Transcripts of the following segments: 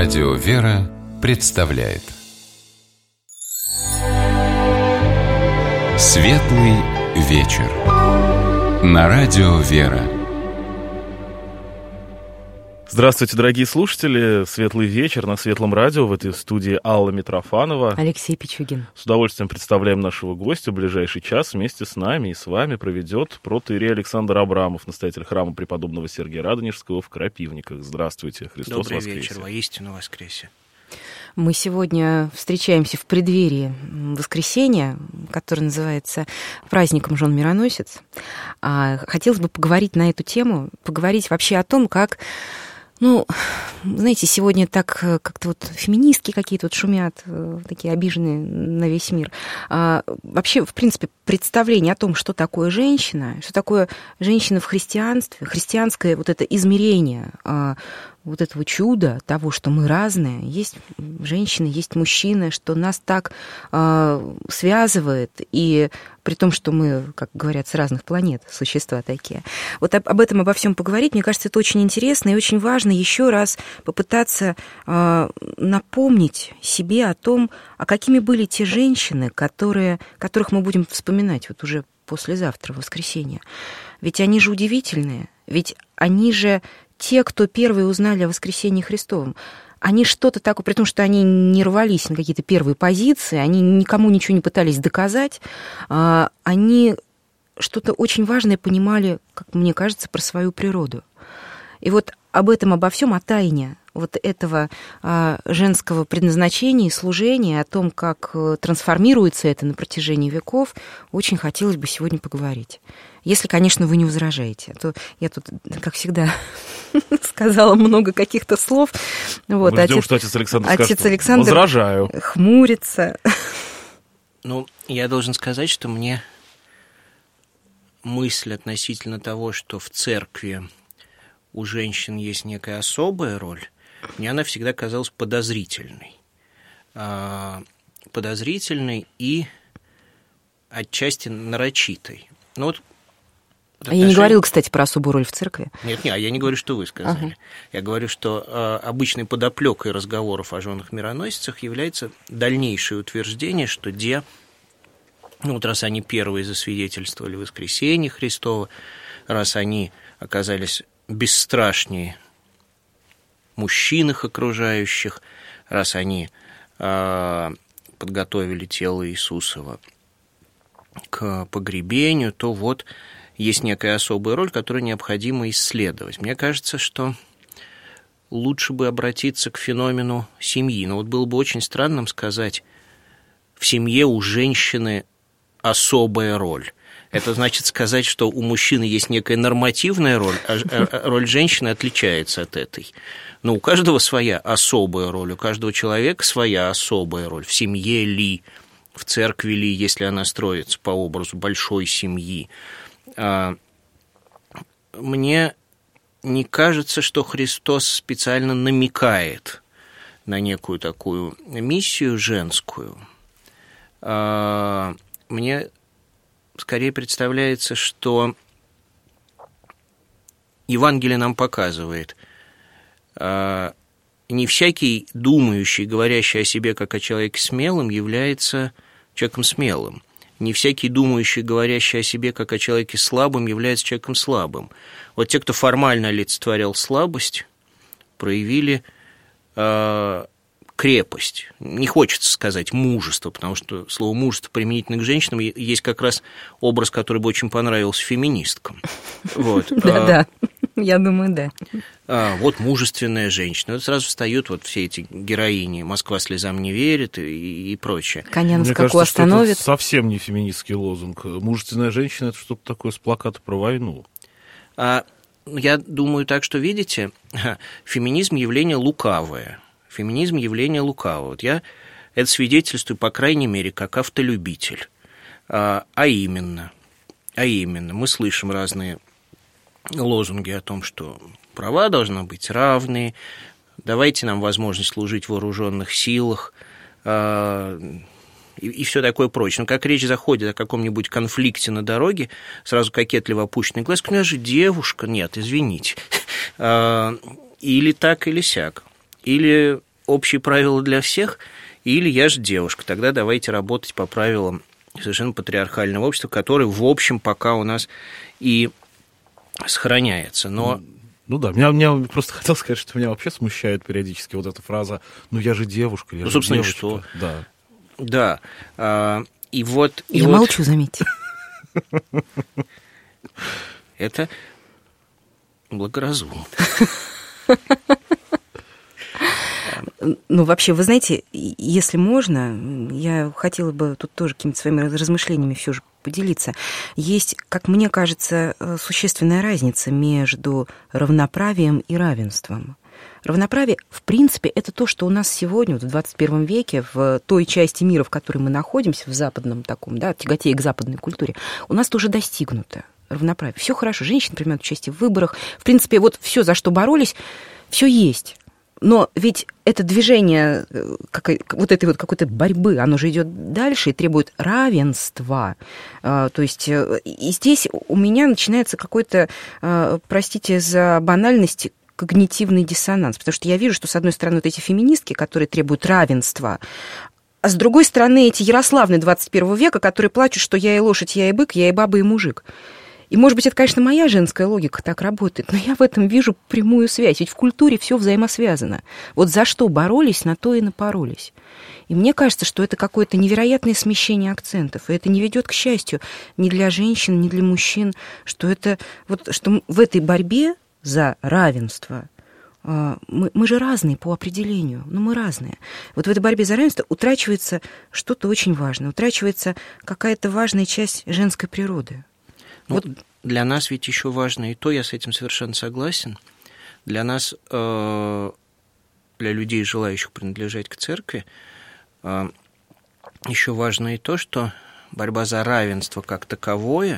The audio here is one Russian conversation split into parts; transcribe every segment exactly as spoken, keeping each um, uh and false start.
Радио «Вера» представляет Светлый вечер на Радио «Вера». Здравствуйте, дорогие слушатели. Светлый вечер на Светлом радио. В этой студии Алла Митрофанова. Алексей Пичугин. С удовольствием представляем нашего гостя. В ближайший час вместе с нами и с вами проведет протоиерей Александр Абрамов, настоятель храма преподобного Сергия Радонежского в Крапивниках. Здравствуйте, Христос Добрый воскресе. вечер, воистину воскресе. Мы сегодня встречаемся в преддверии воскресенья, которое называется праздником Жен Мироносец. Хотелось бы поговорить на эту тему, поговорить вообще о том, как... Ну, знаете, сегодня так как-то вот феминистки какие-то вот шумят, такие обиженные на весь мир. А, вообще, в принципе, представление о том, что такое женщина, что такое женщина в христианстве, христианское вот это измерение а, вот этого чуда, того, что мы разные, есть женщины, есть мужчины, что нас так а, связывает, и при том, что мы, как говорят, с разных планет существа такие. Вот об, об этом, обо всем поговорить, мне кажется, это очень интересно и очень важно еще раз попытаться э, напомнить себе о том, а какими были те женщины, которые, которых мы будем вспоминать вот уже послезавтра, в воскресенье. Ведь они же удивительные, ведь они же те, кто первые узнали о воскресении Христовом. Они что-то такое, при том, что они не рвались на какие-то первые позиции, они никому ничего не пытались доказать, они что-то очень важное понимали, как мне кажется, про свою природу. И вот об этом, обо всем, о тайне вот этого женского предназначения и служения, о том, как трансформируется это на протяжении веков, очень хотелось бы сегодня поговорить. Если, конечно, вы не возражаете. А то я тут, как всегда, сказала много каких-то слов. Вот, Мы ждем, отец, что отец Александр отец скажет, Александр возражаю. Хмурится. Ну, я должен сказать, что мне мысль относительно того, что в церкви у женщин есть некая особая роль, мне она всегда казалась подозрительной. Подозрительной и отчасти нарочитой. Ну, вот а я не говорила, кстати, про особую роль в церкви. Нет, нет, я не говорю, что вы сказали. Ага. Я говорю, что э, обычной подоплекой разговоров о женах-мироносицах является дальнейшее утверждение, что де, ну вот раз они первые засвидетельствовали воскресение Христово, раз они оказались бесстрашнее мужчин их окружающих, раз они э, подготовили тело Иисусова к погребению, то вот есть некая особая роль, которую необходимо исследовать. Мне кажется, что лучше бы обратиться к феномену семьи. Но вот было бы очень странным сказать, в семье у женщины особая роль. Это значит сказать, что у мужчины есть некая нормативная роль, а роль женщины отличается от этой. Но у каждого своя особая роль, у каждого человека своя особая роль. В семье ли, в церкви ли, если она строится по образу большой семьи. Мне не кажется, что Христос специально намекает на некую такую миссию женскую. Мне скорее представляется, что Евангелие нам показывает, не всякий думающий, говорящий о себе как о человеке смелом, является человеком смелым. Не всякий думающий, говорящий о себе как о человеке слабом, является человеком слабым. Вот те, кто формально олицетворял слабость, проявили э, крепость. Не хочется сказать мужество, потому что слово «мужество» применительно к женщинам есть как раз образ, который бы очень понравился феминисткам. Да-да, я думаю, да. А, вот мужественная женщина. Вот сразу встают вот все эти героини «Москва слезам не верит» и, и прочее. Коня на Мне скаку кажется, остановит. Что это совсем не феминистский лозунг. Мужественная женщина – это что-то такое с плаката про войну. А, я думаю так, что, видите, феминизм – явление лукавое. Феминизм – явление лукавое. Вот я это свидетельствую, по крайней мере, как автолюбитель. А, а именно, а именно, мы слышим разные лозунги о том, что права должны быть равные, давайте нам возможность служить в вооруженных силах э, и, и все такое прочее. Но как речь заходит о каком-нибудь конфликте на дороге, сразу кокетливо опущенный глаз, у меня же девушка, нет, извините, э, или так, или сяк. Или общие правила для всех, или я же девушка, тогда давайте работать по правилам совершенно патриархального общества, которое, в общем, пока у нас и сохраняется. Но... Ну да, меня, меня просто хотел сказать, что меня вообще смущает периодически вот эта фраза «ну я же девушка, я ну, же собственно, девочка». Что? Да. Да. А, и вот... И я вот... молчу, заметьте. Это благоразумно. Ну, вообще, вы знаете, если можно, я хотела бы тут тоже какими-то своими размышлениями все же поделиться. Есть, как мне кажется, существенная разница между равноправием и равенством. Равноправие, в принципе, это то, что у нас сегодня, вот в двадцать первом веке, в той части мира, в которой мы находимся, в западном таком, да, тяготее к западной культуре, у нас тоже достигнуто равноправие. Все хорошо, женщины принимают участие в выборах. В принципе, вот все, за что боролись, все есть. Но ведь это движение вот этой вот какой-то борьбы, оно же идет дальше и требует равенства. То есть и здесь у меня начинается какой-то, простите за банальность, когнитивный диссонанс. Потому что я вижу, что, с одной стороны, вот эти феминистки, которые требуют равенства, а с другой стороны, эти Ярославны двадцать первого века, которые плачут, что я и лошадь, я и бык, я и баба, и мужик. И, может быть, это, конечно, моя женская логика так работает, но я в этом вижу прямую связь. Ведь в культуре все взаимосвязано. Вот за что боролись, на то и напоролись. И мне кажется, что это какое-то невероятное смещение акцентов. И это не ведет к счастью ни для женщин, ни для мужчин, что, это, вот, что в этой борьбе за равенство мы, мы же разные по определению, но мы разные. Вот в этой борьбе за равенство утрачивается что-то очень важное, утрачивается какая-то важная часть женской природы. Ну, вот. Для нас ведь еще важно и то, я с этим совершенно согласен, для нас, э, для людей, желающих принадлежать к церкви, э, еще важно и то, что борьба за равенство как таковое,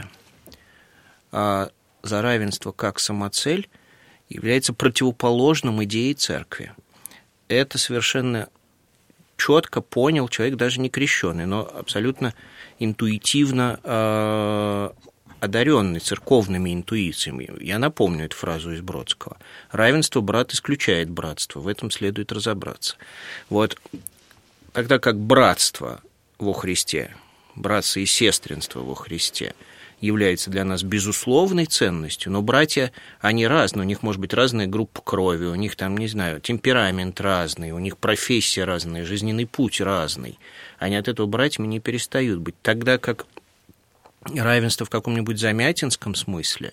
э, за равенство как самоцель, является противоположным идее церкви. Это совершенно четко понял человек, даже не крещеный, но абсолютно интуитивно э, одаренный церковными интуициями. Я напомню эту фразу из Бродского. «Равенство брат исключает братство». В этом следует разобраться. Вот тогда как братство во Христе, братство и сестринство во Христе является для нас безусловной ценностью, но братья, они разные, у них может быть разная группа крови, у них там, не знаю, темперамент разный, у них профессия разная, жизненный путь разный. Они от этого братьями не перестают быть. Тогда как равенство в каком-нибудь замятинском смысле,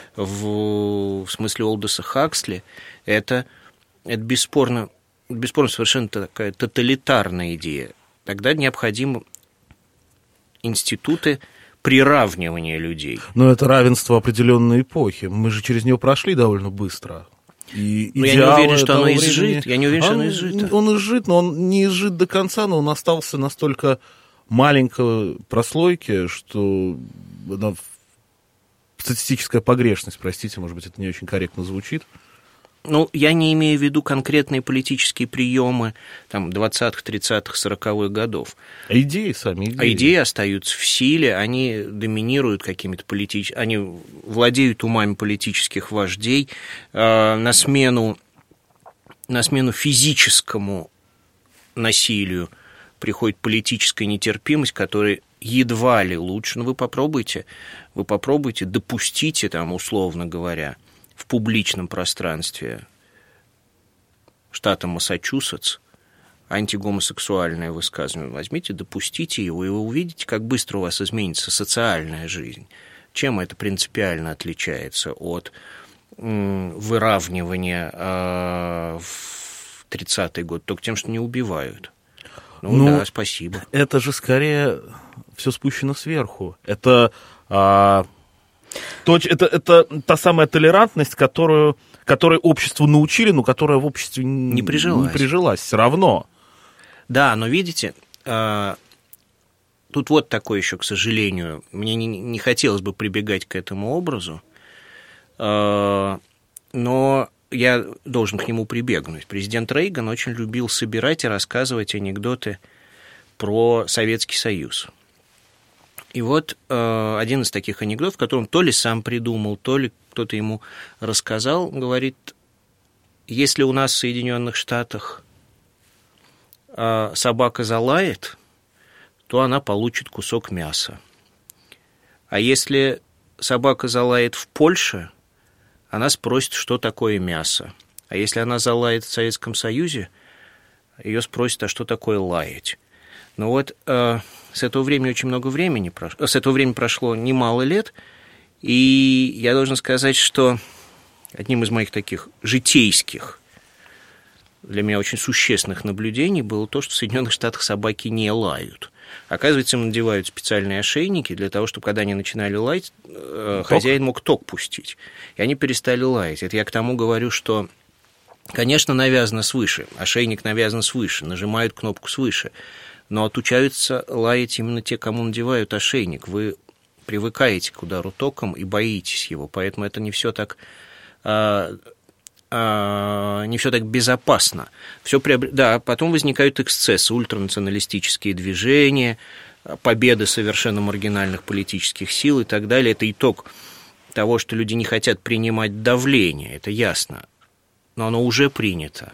в, в смысле Олдоса Хаксли, это, это бесспорно, бесспорно совершенно такая тоталитарная идея. Тогда необходимы институты приравнивания людей. Но это равенство определенной эпохи. Мы же через нее прошли довольно быстро. И но я не уверен, что оно времени... изжит. Я не уверен, что он, оно изжито. Он изжит, но он не изжит до конца, но он остался настолько маленькой прослойки, что ну, статистическая погрешность, простите, может быть, это не очень корректно звучит. Ну, я не имею в виду конкретные политические приемы там, двадцатых, тридцатых, сороковых годов. А идеи сами, идеи. А идеи остаются в силе, они доминируют какими-то политическими... Они владеют умами политических вождей. Э, на смену, на смену физическому насилию приходит политическая нетерпимость, которая едва ли лучше. Но вы попробуйте, вы попробуйте, допустите, там, условно говоря, в публичном пространстве штата Массачусетс антигомосексуальное высказывание. Возьмите, допустите его, и вы увидите, как быстро у вас изменится социальная жизнь. Чем это принципиально отличается от м, выравнивания э, в тридцатый год? Только тем, что не убивают. Ну, ну да, спасибо. Это же скорее все спущено сверху. Это... А... Это, это та самая толерантность, которую, которой обществу научили, но которая в обществе не прижилась. Не прижилась все равно. Да, но видите, тут вот такое еще, к сожалению, мне не, не хотелось бы прибегать к этому образу, но я должен к нему прибегнуть. Президент Рейган очень любил собирать и рассказывать анекдоты про Советский Союз. И вот э, один из таких анекдотов, в котором то ли сам придумал, то ли кто-то ему рассказал, говорит, если у нас в Соединенных Штатах собака залает, то она получит кусок мяса. А если собака залает в Польше, она спросит, что такое мясо. А если она залает в Советском Союзе, ее спросят, а что такое лаять. Ну вот э, с этого времени очень много времени прошло, с этого времени прошло немало лет, и я должен сказать, что одним из моих таких житейских, для меня очень существенных наблюдений было то, что в Соединенных Штатах собаки не лают. Оказывается, им надевают специальные ошейники для того, чтобы, когда они начинали лаять, э, хозяин мог ток пустить, и они перестали лаять. Это я к тому говорю, что, конечно, навязано свыше, ошейник навязан свыше, нажимают кнопку свыше, но отучаются лаять именно те, кому надевают ошейник. Вы привыкаете к удару током и боитесь его, поэтому это не все так, а, а, не все так безопасно. Все приобр... Да, потом возникают эксцессы, ультранационалистические движения, победы совершенно маргинальных политических сил и так далее. Это итог того, что люди не хотят принимать давление, это ясно, но оно уже принято.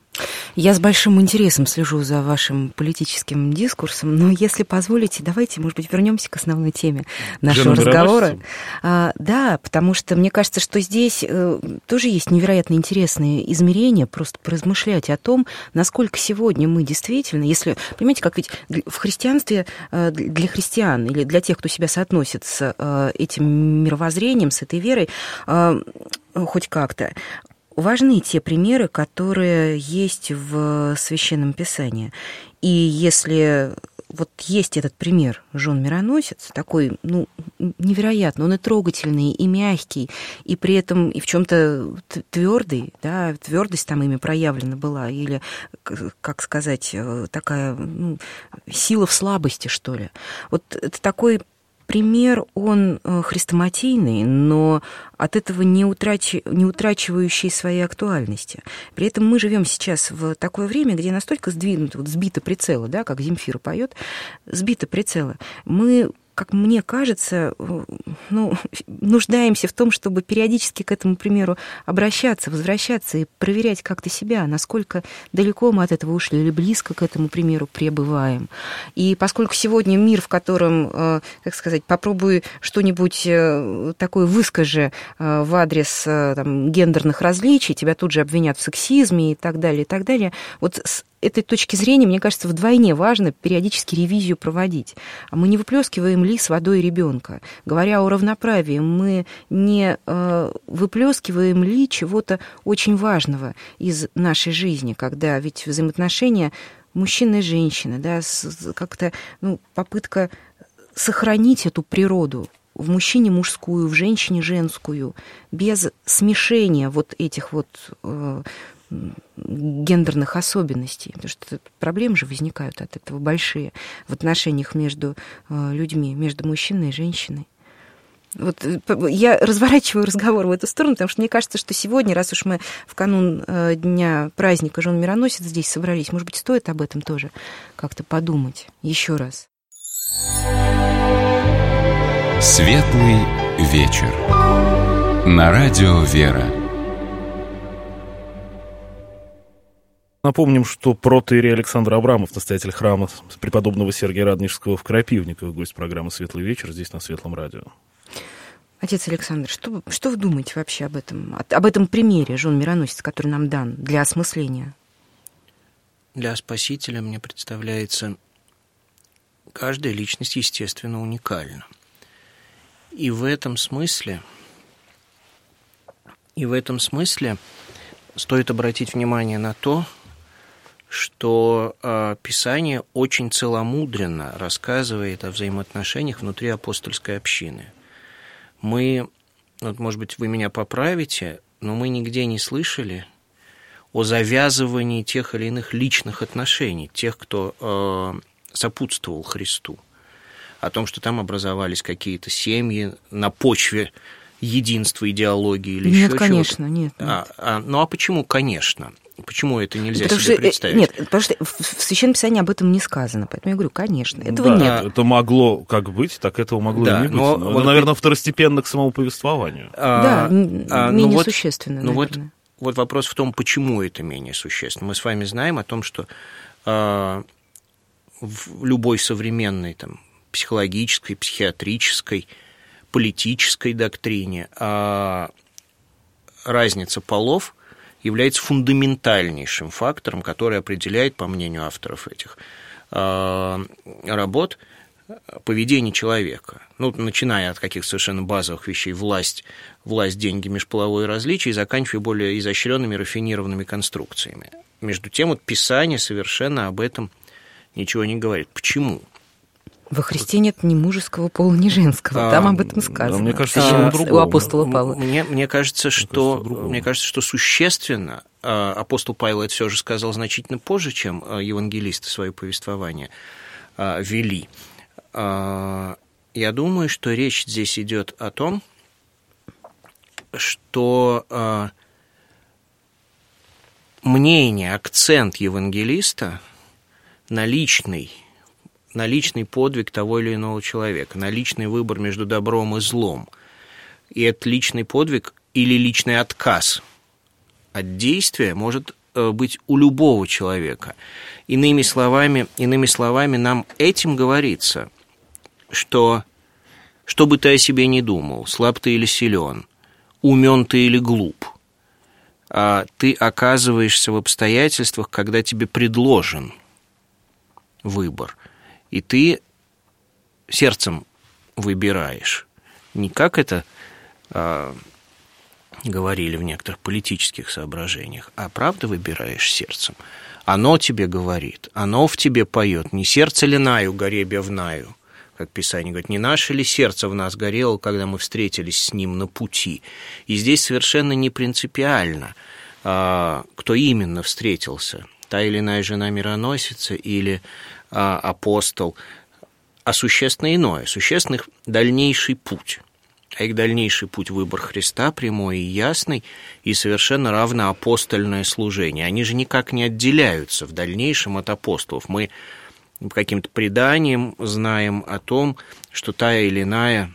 Я с большим интересом слежу за вашим политическим дискурсом, но если позволите, давайте, может быть, вернемся к основной теме нашего разговора. А, да, потому что мне кажется, что здесь э, тоже есть невероятно интересные измерения, просто поразмышлять о том, насколько сегодня мы действительно, если, понимаете, как ведь в христианстве э, для христиан или для тех, кто себя соотносит с э, этим мировоззрением, с этой верой, э, хоть как-то, важны те примеры, которые есть в Священном Писании. И если вот есть этот пример Жон Мироносец, такой, ну, невероятно, он и трогательный, и мягкий, и при этом и в чем-то твердый, да, твердость там ими проявлена была, или, как сказать, такая, ну, сила в слабости, что ли. Вот это такой пример, он хрестоматийный, но от этого не, утрачи, не утрачивающий своей актуальности. При этом мы живем сейчас в такое время, где настолько сдвинуто, вот сбито прицелы, да, как Земфира поет, сбито прицелы. Мы, как мне кажется, ну, нуждаемся в том, чтобы периодически к этому примеру обращаться, возвращаться и проверять как-то себя, насколько далеко мы от этого ушли или близко к этому примеру пребываем. И поскольку сегодня мир, в котором, как сказать, попробуй что-нибудь такое выскажи в адрес там, гендерных различий, тебя тут же обвинят в сексизме и так далее, и так далее, вот с этой точки зрения, мне кажется, вдвойне важно периодически ревизию проводить. А мы не выплескиваем ли с водой ребенка? Говоря о равноправии, мы не э, выплескиваем ли чего-то очень важного из нашей жизни, когда ведь взаимоотношения мужчины и женщины, да, с, как-то ну, попытка сохранить эту природу, в мужчине мужскую, в женщине женскую, без смешения вот этих вот э, гендерных особенностей, потому что проблемы же возникают от этого большие в отношениях между людьми, между мужчиной и женщиной. Вот я разворачиваю разговор в эту сторону, потому что мне кажется, что сегодня, раз уж мы в канун дня праздника Жон Мироносец здесь собрались, может быть, стоит об этом тоже как-то подумать еще раз. Светлый вечер. На радио «Вера». Напомним, что протоиерей Александр Абрамов, настоятель храма преподобного Сергия Радонежского в Крапивниково, гость программы «Светлый вечер» здесь на Светлом радио. Отец Александр, что, что вы думаете вообще об этом, об этом примере Жон Мироносец, который нам дан для осмысления? Для Спасителя мне представляется, каждая личность, естественно, уникальна. И в этом смысле, и в этом смысле стоит обратить внимание на то, что э, Писание очень целомудренно рассказывает о взаимоотношениях внутри апостольской общины. Мы, вот, может быть, вы меня поправите, но мы нигде не слышали о завязывании тех или иных личных отношений, тех, кто э, сопутствовал Христу, о том, что там образовались какие-то семьи на почве единства, идеологии или нет, еще конечно, чего-то. Нет, нет. А, а, ну, а почему, конечно? Почему это нельзя потому себе что, представить? Нет, потому что в Священном Писании об этом не сказано, поэтому я говорю, конечно, этого да, нет. Это могло как быть, так этого могло да, и не быть. Но, но вот это, наверное, второстепенно к самому повествованию. Да, а, менее ну вот, существенно, ну наверное. вот вот вопрос в том, почему это менее существенно. Мы с вами знаем о том, что э, в любой современной там, психологической, психиатрической, политической доктрине э, разница полов является фундаментальнейшим фактором, который определяет, по мнению авторов этих э, работ, поведение человека. Ну, начиная от каких-то совершенно базовых вещей: власть, власть, деньги, межполовое различие, и заканчивая более изощренными, рафинированными конструкциями. Между тем, вот Писание совершенно об этом ничего не говорит. Почему? Во Христе нет ни мужеского пола, ни женского. Там а, об этом сказано. Мне кажется, а, у апостола Павла. Мне, мне, кажется, что, мне кажется, что существенно апостол Павел это все же сказал значительно позже, чем евангелисты свое повествование вели. Я думаю, что речь здесь идет о том, что мнение, акцент евангелиста на личный, на личный подвиг того или иного человека, на личный выбор между добром и злом. И этот личный подвиг или личный отказ от действия может быть у любого человека. Иными словами, иными словами, нам этим говорится, что, что бы ты о себе ни думал, слаб ты или силен, умен ты или глуп, ты оказываешься в обстоятельствах, когда тебе предложен выбор, и ты сердцем выбираешь. Не как это а, говорили в некоторых политических соображениях, а правда выбираешь сердцем. Оно тебе говорит, оно в тебе поет. Не сердце ли наю, горебя в наю, как Писание говорит, не наше ли сердце в нас горело, когда мы встретились с ним на пути. И здесь совершенно не принципиально, а, кто именно встретился, та или иная жена мироносица или а, апостол, а существенно иное, существенно их дальнейший путь. А их дальнейший путь — выбор Христа прямой и ясный, и совершенно равноапостольное служение. Они же никак не отделяются в дальнейшем от апостолов. Мы по каким-то преданиям знаем о том, что та или иная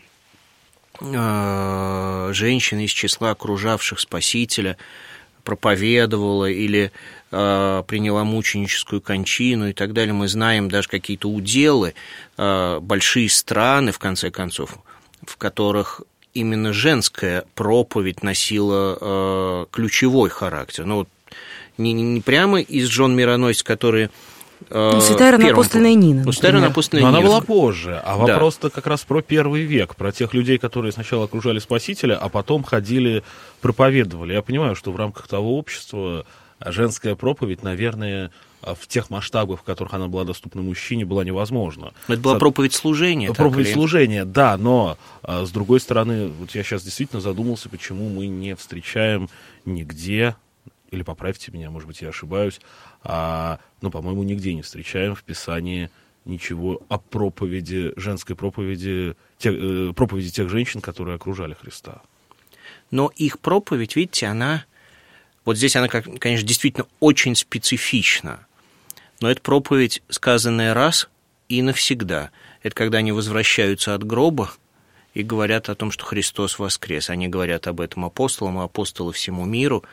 э, женщина из числа окружавших Спасителя проповедовала или э, приняла мученическую кончину и так далее. Мы знаем даже какие-то уделы, э, большие страны, в конце концов, в которых именно женская проповедь носила э, ключевой характер. Ну, вот не, не прямо из жен мироносец, которые... Э, Святая равноапостольная Нина. Ну, Святая равноапостольная Нина. Она была позже, а вопрос-то да. как раз про первый век, про тех людей, которые сначала окружали Спасителя, а потом ходили, проповедовали. Я понимаю, что в рамках того общества женская проповедь, наверное, в тех масштабах, в которых она была доступна мужчине, была невозможна. Это была проповедь служения. Проповедь или... служения, да, но с другой стороны, вот я сейчас действительно задумался, почему мы не встречаем нигде, или поправьте меня, может быть, я ошибаюсь, а, но, по-моему, нигде не встречаем в Писании ничего о проповеди, женской проповеди, тех, э, проповеди тех женщин, которые окружали Христа. Но их проповедь, видите, она, вот здесь она, конечно, действительно очень специфична. Но это проповедь, сказанная раз и навсегда. Это когда они возвращаются от гроба и говорят о том, что Христос воскрес. Они говорят об этом апостолам, и апостолы всему миру.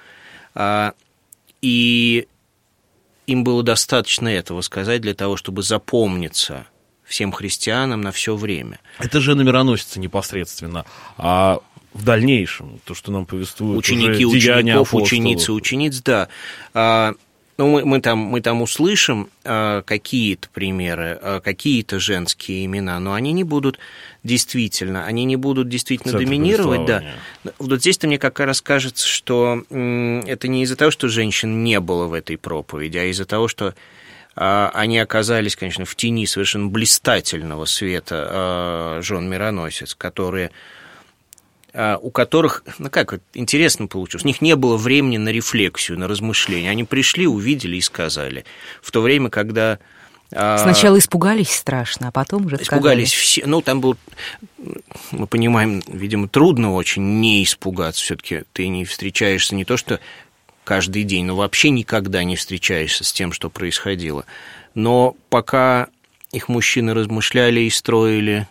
И им было достаточно этого сказать для того, чтобы запомниться всем христианам на все время. Это же на мироносице непосредственно. А в дальнейшем, то, что нам повествуют ученики уже деяния учеников, апостолов. Ученицы учениц, да. Ну, мы, мы, там, мы там услышим а, какие-то примеры, а, какие-то женские имена, но они не будут действительно, они не будут действительно доминировать. Да. Вот здесь-то мне как раз кажется, что м, это не из-за того, что женщин не было в этой проповеди, а из-за того, что а, они оказались, конечно, в тени совершенно блистательного света а, жен мироносец, которые... у которых, ну как, вот, интересно получилось, у них не было времени на рефлексию, на размышления. Они пришли, увидели и сказали. В то время, когда... Сначала испугались страшно, а потом уже сказали. Испугались все. Ну, там был, мы понимаем, видимо, трудно очень не испугаться. Все-таки ты не встречаешься не то, что каждый день, но вообще никогда не встречаешься с тем, что происходило. Но пока их мужчины размышляли и строили...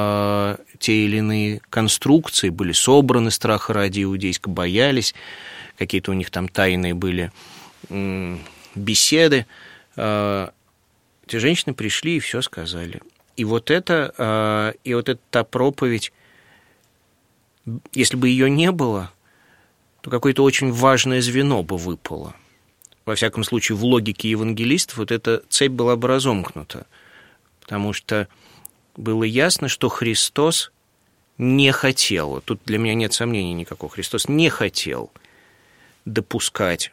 те или иные конструкции, были собраны страха ради иудейска, боялись какие-то у них там тайные были беседы. Эти женщины пришли и все сказали. И вот это, и вот эта та проповедь, если бы ее не было, то какое-то очень важное звено бы выпало. Во всяком случае, в логике евангелистов вот эта цепь была бы разомкнута, потому что было ясно, что Христос не хотел, тут для меня нет сомнений никакого, Христос не хотел допускать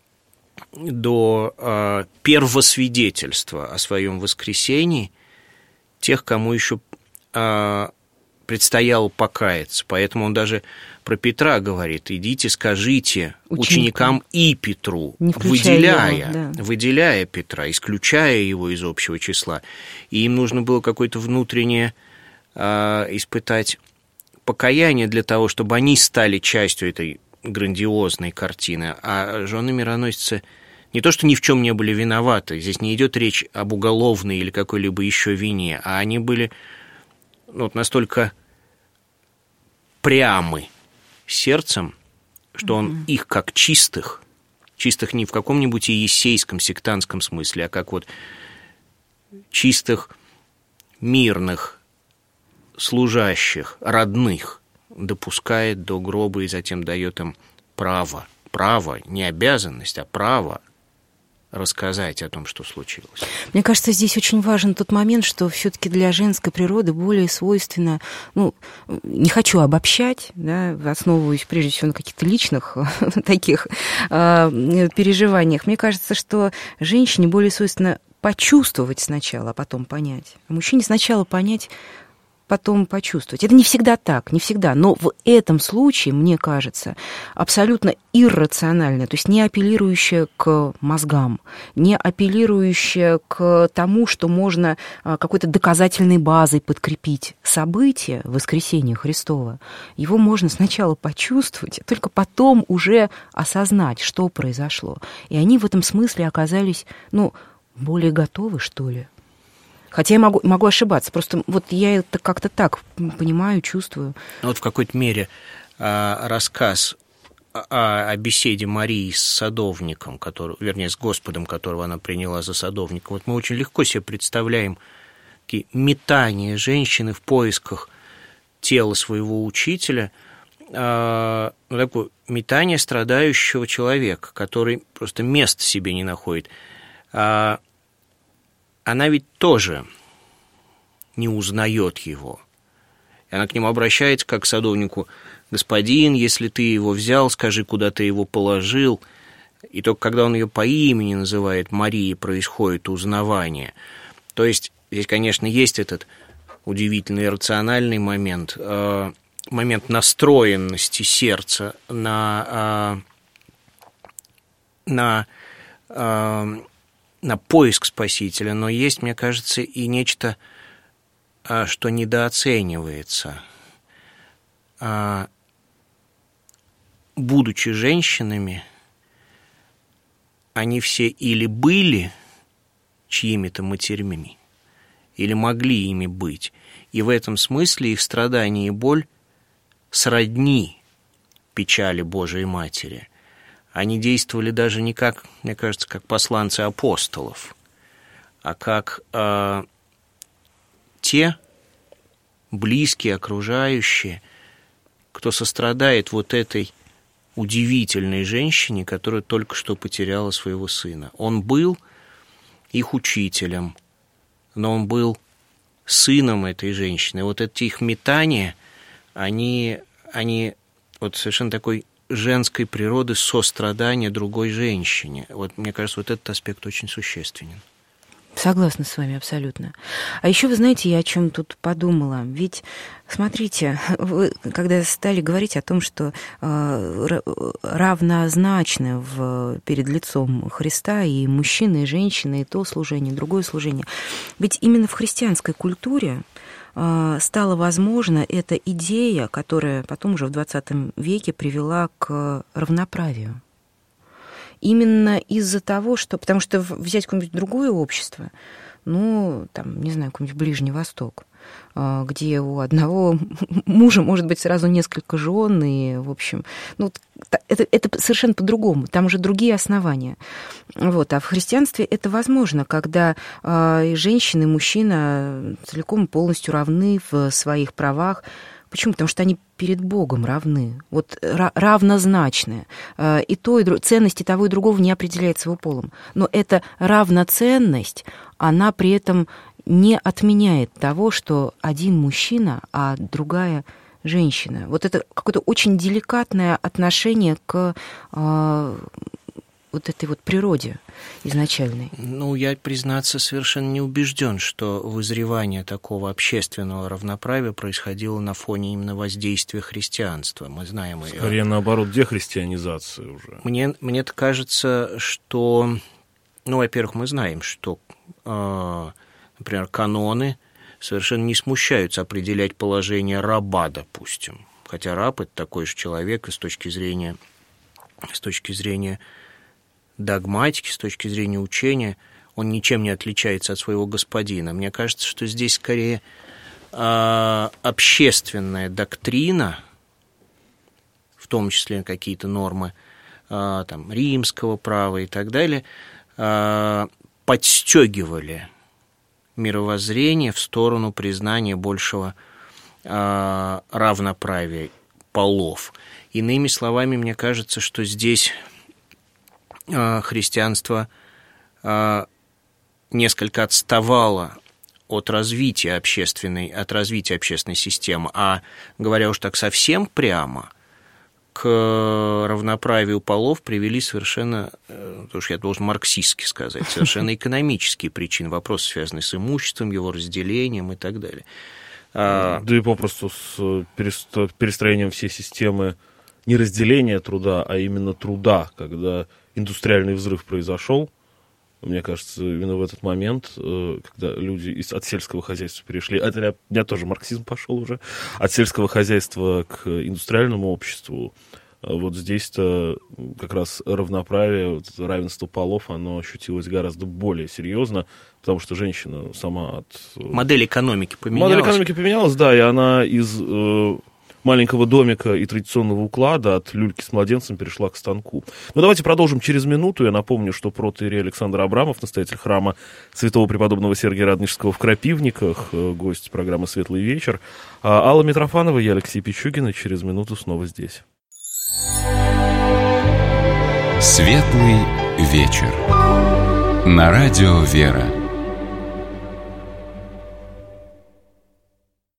до э, первосвидетельства о своем воскресении тех, кому еще э, предстояло покаяться. Поэтому он даже про Петра говорит: идите, скажите ученикам, ученикам и Петру, выделяя, его, да. выделяя Петра, исключая его из общего числа. И им нужно было какое-то внутреннее э, испытать покаяние для того, чтобы они стали частью этой грандиозной картины. А жены-мироносицы не то, что ни в чем не были виноваты, здесь не идет речь об уголовной или какой-либо еще вине, а они были ну, вот настолько прямы сердцем, что он mm-hmm. их как чистых, чистых не в каком-нибудь иессейском, сектантском смысле, а как вот чистых, мирных, служащих, родных, допускает до гроба и затем дает им право, право, не обязанность, а право рассказать о том, что случилось. Мне кажется, здесь очень важен тот момент, что все-таки для женской природы более свойственно, ну, не хочу обобщать, да, основываюсь прежде всего на каких-то личных таких э, переживаниях. Мне кажется, что женщине более свойственно почувствовать сначала, а потом понять. А мужчине сначала понять, потом почувствовать. Это не всегда так, не всегда, но в этом случае, мне кажется, абсолютно иррациональное, то есть не апеллирующее к мозгам, не апеллирующее к тому, что можно какой-то доказательной базой подкрепить событие воскресения Христова. Его можно сначала почувствовать, а только потом уже осознать, что произошло. И они в этом смысле оказались, ну, более готовы, что ли. Хотя я могу, могу ошибаться, просто вот я это как-то так понимаю, чувствую. Вот в какой-то мере рассказ о, о беседе Марии с садовником, который, вернее, с Господом, которого она приняла за садовника, вот мы очень легко себе представляем такие метания женщины в поисках тела своего учителя, ну, такое метание страдающего человека, который просто места себе не находит. Она ведь тоже не узнает его. И она к нему обращается, как к садовнику: «Господин, если ты его взял, скажи, куда ты его положил». И только когда он ее по имени называет, Марии, происходит узнавание. То есть здесь, конечно, есть этот удивительный рациональный момент, э, момент настроенности сердца на... Э, на э, на поиск Спасителя, но есть, мне кажется, и нечто, что недооценивается. Будучи женщинами, они все или были чьими-то матерьми, или могли ими быть, и в этом смысле их страдания и боль сродни печали Божией Матери. Они действовали даже не как, мне кажется, как посланцы апостолов, а как э, те близкие, окружающие, кто сострадает вот этой удивительной женщине, которая только что потеряла своего сына. Он был их учителем, но он был сыном этой женщины. Вот эти их метания, они, они вот совершенно такой женской природы сострадания другой женщине. Вот, мне кажется, вот этот аспект очень существенен. Согласна с вами абсолютно. А еще, вы знаете, я о чем тут подумала. Ведь, смотрите, вы, когда стали говорить о том, что э, равнозначны в, перед лицом Христа и мужчины, и женщины, и то служение, и другое служение, ведь именно в христианской культуре стала возможна эта идея, которая потом уже в двадцатом веке привела к равноправию. Именно из-за того, что... Потому что взять какое-нибудь другое общество, ну, там, не знаю, какой-нибудь Ближний Восток, где у одного мужа может быть сразу несколько жен, и, в общем, ну, это, это совершенно по-другому, там уже другие основания. Вот. А в христианстве это возможно, когда и женщина, и мужчина целиком полностью равны в своих правах. Почему? Потому что они перед Богом равны, вот равнозначные. И то, и друг... ценности того и другого не определяется его полом. Но эта равноценность, она при этом не отменяет того, что один мужчина, а другая женщина. Вот это какое-то очень деликатное отношение к э, вот этой вот природе изначальной. Ну, я, признаться, совершенно не убежден, что вызревание такого общественного равноправия происходило на фоне именно воздействия христианства. Мы знаем... Скорее, наоборот, дехристианизация уже. Мне, мне-то кажется, что... Ну, во-первых, мы знаем, что, э, например, каноны совершенно не смущаются определять положение раба, допустим. Хотя раб – это такой же человек и с точки зрения, с точки зрения догматики, с точки зрения учения, он ничем не отличается от своего господина. Мне кажется, что здесь скорее э, общественная доктрина, в том числе какие-то нормы э, там, римского права и так далее, э, подстегивали мировоззрение в сторону признания большего э, равноправия полов. Иными словами, мне кажется, что здесь э, христианство э, несколько отставало от развития общественной, от развития общественной системы, а, говоря уж так совсем прямо, к равноправию полов привели совершенно, потому что я должен марксистски сказать, совершенно экономические причины, вопросы, связанные с имуществом, его разделением и так далее. Да и попросту с перестроением всей системы не разделения труда, а именно труда, когда индустриальный взрыв произошел. Мне кажется, именно в этот момент, когда люди от сельского хозяйства перешли, это у меня тоже марксизм пошел уже, от сельского хозяйства к индустриальному обществу, вот здесь-то как раз равноправие, вот равенство полов, оно ощутилось гораздо более серьезно, потому что женщина сама от... Модель экономики поменялась. Модель экономики поменялась, да, и она из... маленького домика и традиционного уклада от люльки с младенцем перешла к станку. Ну, давайте продолжим через минуту. Я напомню, что протоиерей Александр Абрамов, настоятель храма святого преподобного Сергия Радонежского в Крапивниках, гость программы «Светлый вечер». А Алла Митрофанова, я Алексей Пичугин, через минуту снова здесь. «Светлый вечер» на радио «Вера».